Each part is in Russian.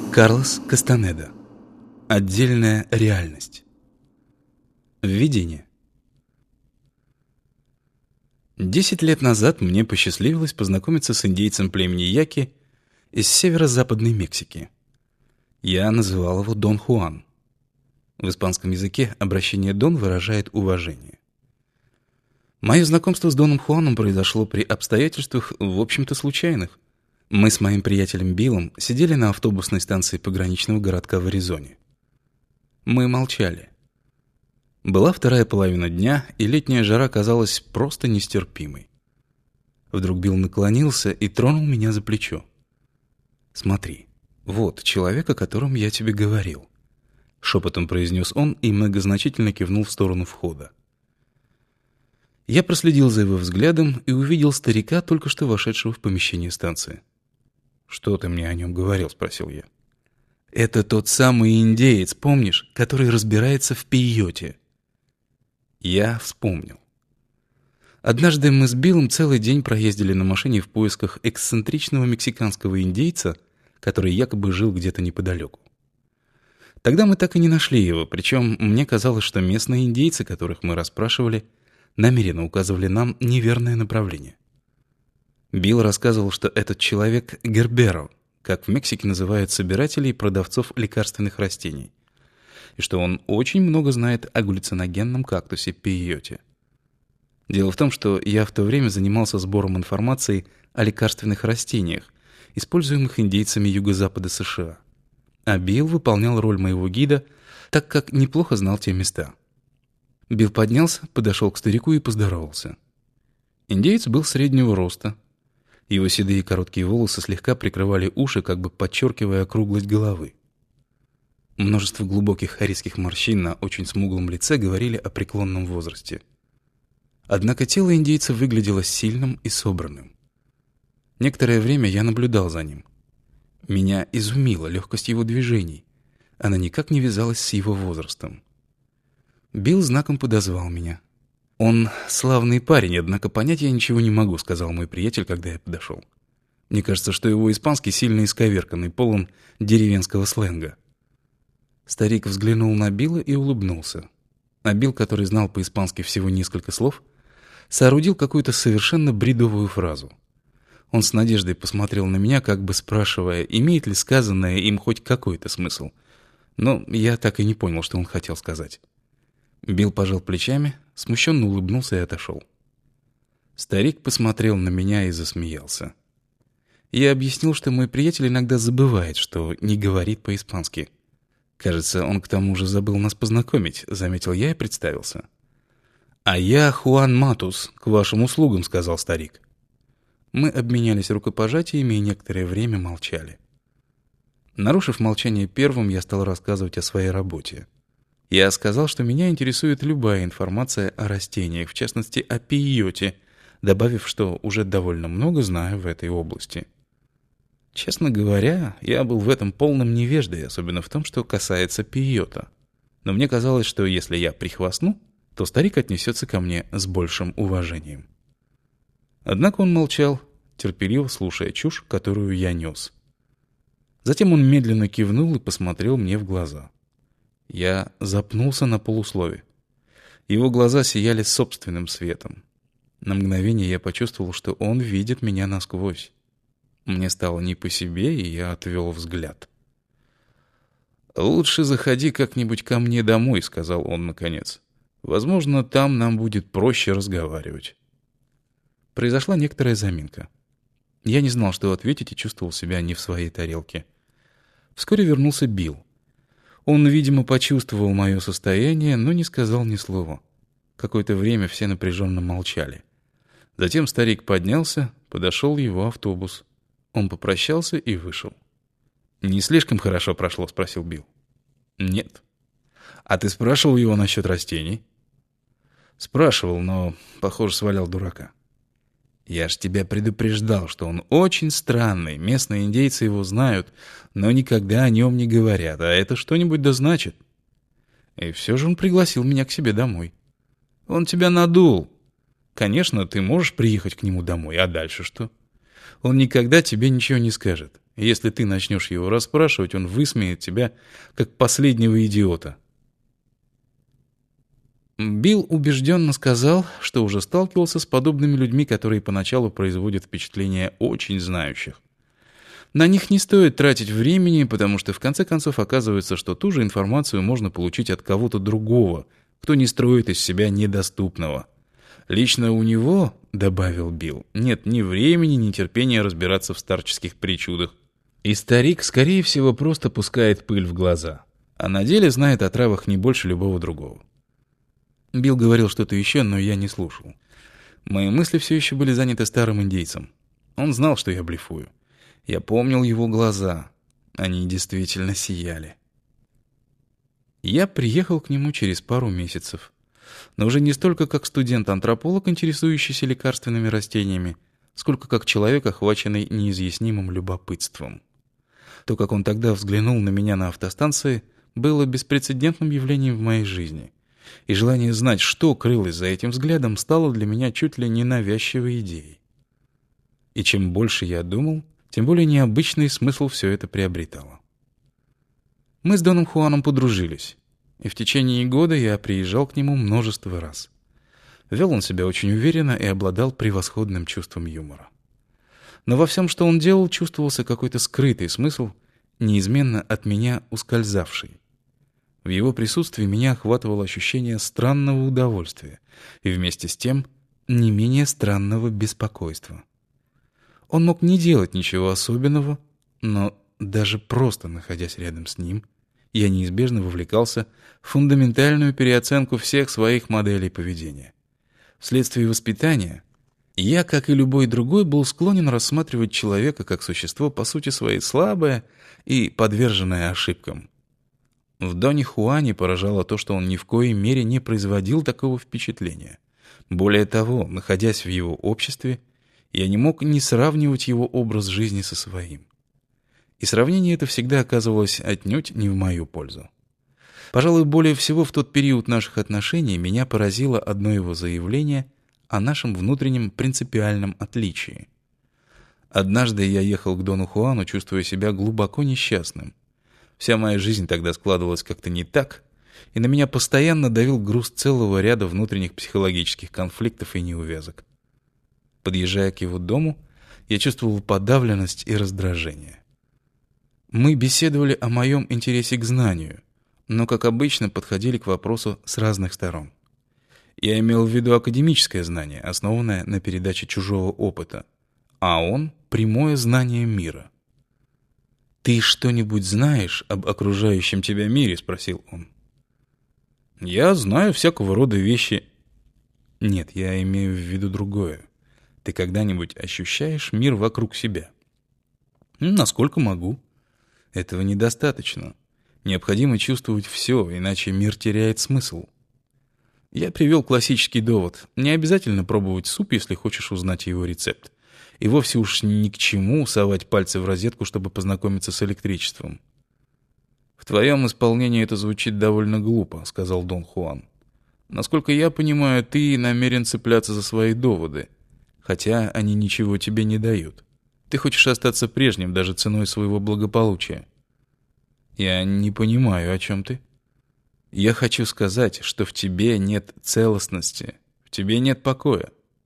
Карлос Кастанеда. Отдельная реальность. Введение. 10 лет назад мне посчастливилось познакомиться с индейцем племени Яки из северо-западной Мексики. Я называл его Дон Хуан. В испанском языке обращение «Дон» выражает уважение. Мое знакомство с Доном Хуаном произошло при обстоятельствах, в общем-то, случайных. Мы с моим приятелем Биллом сидели на автобусной станции пограничного городка в Аризоне. Мы молчали. Была вторая половина дня, и летняя жара казалась просто нестерпимой. Вдруг Билл наклонился и тронул меня за плечо. «Смотри, вот человек, о котором я тебе говорил», — шепотом произнес он и многозначительно кивнул в сторону входа. Я проследил за его взглядом и увидел старика, только что вошедшего в помещение станции. «Что ты мне о нем говорил?» — спросил я. «Это тот самый индеец, помнишь, который разбирается в пейоте». Я вспомнил. Однажды мы с Биллом целый день проездили на машине в поисках эксцентричного мексиканского индейца, который якобы жил где-то неподалеку. Тогда мы так и не нашли его, причем мне казалось, что местные индейцы, которых мы расспрашивали, намеренно указывали нам неверное направление. Билл рассказывал, что этот человек — герберо, как в Мексике называют собирателей и продавцов лекарственных растений, и что он очень много знает о галлюциногенном кактусе пейоте. Дело в том, что я в то время занимался сбором информации о лекарственных растениях, используемых индейцами юго-запада США, а Билл выполнял роль моего гида, так как неплохо знал те места. Билл поднялся, подошел к старику и поздоровался. Индеец был среднего роста. Его седые короткие волосы слегка прикрывали уши, как бы подчеркивая округлость головы. Множество глубоких арийских морщин на очень смуглом лице говорили о преклонном возрасте. Однако тело индейца выглядело сильным и собранным. Некоторое время я наблюдал за ним. Меня изумила легкость его движений. Она никак не вязалась с его возрастом. Билл знаком подозвал меня. «Он славный парень, однако понять я ничего не могу», — сказал мой приятель, когда я подошел. «Мне кажется, что его испанский сильно исковеркан и полон деревенского сленга». Старик взглянул на Билла и улыбнулся. А Билл, который знал по-испански всего несколько слов, соорудил какую-то совершенно бредовую фразу. Он с надеждой посмотрел на меня, как бы спрашивая, имеет ли сказанное им хоть какой-то смысл. Но я так и не понял, что он хотел сказать. Билл пожал плечами, смущенно улыбнулся и отошел. Старик посмотрел на меня и засмеялся. Я объяснил, что мой приятель иногда забывает, что не говорит по-испански. «Кажется, он к тому же забыл нас познакомить», — заметил я и представился. «А я Хуан Матус, к вашим услугам», — сказал старик. Мы обменялись рукопожатиями и некоторое время молчали. Нарушив молчание первым, я стал рассказывать о своей работе. Я сказал, что меня интересует любая информация о растениях, в частности, о пейоте, добавив, что уже довольно много знаю в этой области. Честно говоря, я был в этом полном невеждой, особенно в том, что касается пейота. Но мне казалось, что если я прихвастну, то старик отнесется ко мне с большим уважением. Однако он молчал, терпеливо слушая чушь, которую я нес. Затем он медленно кивнул и посмотрел мне в глаза. Я запнулся на полуслове. Его глаза сияли собственным светом. На мгновение я почувствовал, что он видит меня насквозь. Мне стало не по себе, и я отвел взгляд. «Лучше заходи как-нибудь ко мне домой», — сказал он наконец. «Возможно, там нам будет проще разговаривать». Произошла некоторая заминка. Я не знал, что ответить, и чувствовал себя не в своей тарелке. Вскоре вернулся Билл. Он, видимо, почувствовал мое состояние, но не сказал ни слова. Какое-то время все напряженно молчали. Затем старик поднялся, подошел его автобус. Он попрощался и вышел. «Не слишком хорошо прошло?» — спросил Билл. «Нет». «А ты спрашивал его насчет растений?» «Спрашивал, но, похоже, свалял дурака». «Я ж тебя предупреждал, что он очень странный, местные индейцы его знают, но никогда о нем не говорят, а это что-нибудь да значит». И все же он пригласил меня к себе домой. «Он тебя надул. Конечно, ты можешь приехать к нему домой, а дальше что? Он никогда тебе ничего не скажет. И если ты начнешь его расспрашивать, он высмеет тебя, как последнего идиота. Билл убежденно сказал, что уже сталкивался с подобными людьми, которые поначалу производят впечатление очень знающих. На них не стоит тратить времени, потому что в конце концов оказывается, что ту же информацию можно получить от кого-то другого, кто не строит из себя недоступного. Лично у него, добавил Билл, нет ни времени, ни терпения разбираться в старческих причудах. И старик, скорее всего, просто пускает пыль в глаза, а на деле знает о травах не больше любого другого. Билл говорил что-то еще, но я не слушал. Мои мысли все еще были заняты старым индейцем. Он знал, что я блефую. Я помнил его глаза. Они действительно сияли. Я приехал к нему через пару месяцев. Но уже не столько как студент-антрополог, интересующийся лекарственными растениями, сколько как человек, охваченный неизъяснимым любопытством. То, как он тогда взглянул на меня на автостанции, было беспрецедентным явлением в моей жизни. И желание знать, что крылось за этим взглядом, стало для меня чуть ли не навязчивой идеей. И чем больше я думал, тем более необычный смысл все это приобретало. Мы с Доном Хуаном подружились, и в течение года я приезжал к нему множество раз. Вел он себя очень уверенно и обладал превосходным чувством юмора. Но во всем, что он делал, чувствовался какой-то скрытый смысл, неизменно от меня ускользавший. В его присутствии меня охватывало ощущение странного удовольствия и вместе с тем не менее странного беспокойства. Он мог не делать ничего особенного, но даже просто находясь рядом с ним, я неизбежно вовлекался в фундаментальную переоценку всех своих моделей поведения. Вследствие воспитания я, как и любой другой, был склонен рассматривать человека как существо по сути своей слабое и подверженное ошибкам. В Доне Хуане поражало то, что он ни в коей мере не производил такого впечатления. Более того, находясь в его обществе, я не мог не сравнивать его образ жизни со своим. И сравнение это всегда оказывалось отнюдь не в мою пользу. Пожалуй, более всего в тот период наших отношений меня поразило одно его заявление о нашем внутреннем принципиальном отличии. Однажды я ехал к Дону Хуану, чувствуя себя глубоко несчастным. Вся моя жизнь тогда складывалась как-то не так, и на меня постоянно давил груз целого ряда внутренних психологических конфликтов и неувязок. Подъезжая к его дому, я чувствовал подавленность и раздражение. Мы беседовали о моем интересе к знанию, но, как обычно, подходили к вопросу с разных сторон. Я имел в виду академическое знание, основанное на передаче чужого опыта, а он — прямое знание мира. «Ты что-нибудь знаешь об окружающем тебя мире?» — спросил он. «Я знаю всякого рода вещи». «Нет, я имею в виду другое. Ты когда-нибудь ощущаешь мир вокруг себя?» «Насколько могу». «Этого недостаточно. Необходимо чувствовать все, иначе мир теряет смысл». Я привел классический довод. Не обязательно пробовать суп, если хочешь узнать его рецепт. И вовсе уж ни к чему совать пальцы в розетку, чтобы познакомиться с электричеством. «В твоем исполнении это звучит довольно глупо», — сказал Дон Хуан. «Насколько я понимаю, ты намерен цепляться за свои доводы, хотя они ничего тебе не дают. Ты хочешь остаться прежним даже ценой своего благополучия». «Я не понимаю, о чем ты?» «Я хочу сказать, что в тебе нет целостности, в тебе нет покоя».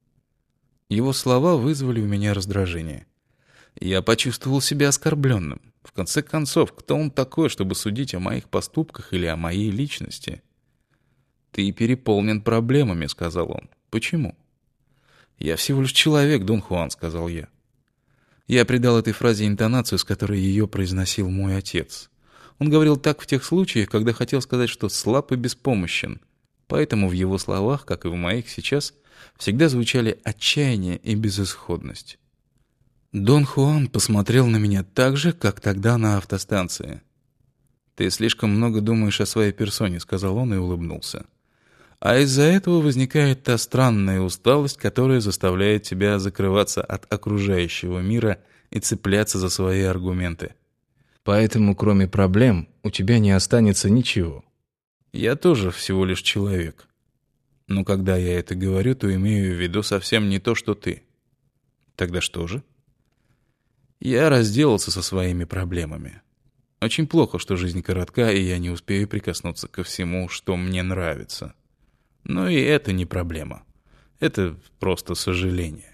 Его слова вызвали у меня раздражение. Я почувствовал себя оскорбленным. В конце концов, кто он такой, чтобы судить о моих поступках или о моей личности? «Ты переполнен проблемами», — сказал он. «Почему?» «Я всего лишь человек, Дон Хуан», — сказал я. Я придал этой фразе интонацию, с которой ее произносил мой отец. Он говорил так в тех случаях, когда хотел сказать, что слаб и беспомощен. Поэтому в его словах, как и в моих сейчас, всегда звучали отчаяние и безысходность. Дон Хуан посмотрел на меня так же, как тогда на автостанции. «Ты слишком много думаешь о своей персоне», — сказал он и улыбнулся. «А из-за этого возникает та странная усталость, которая заставляет тебя закрываться от окружающего мира и цепляться за свои аргументы. Поэтому, кроме проблем, у тебя не останется ничего. Я тоже всего лишь человек. Но когда я это говорю, то имею в виду совсем не то, что ты. Тогда что же?» Я разделался со своими проблемами. Очень плохо, что жизнь коротка, и я не успею прикоснуться ко всему, что мне нравится. Но и это не проблема. Это просто сожаление.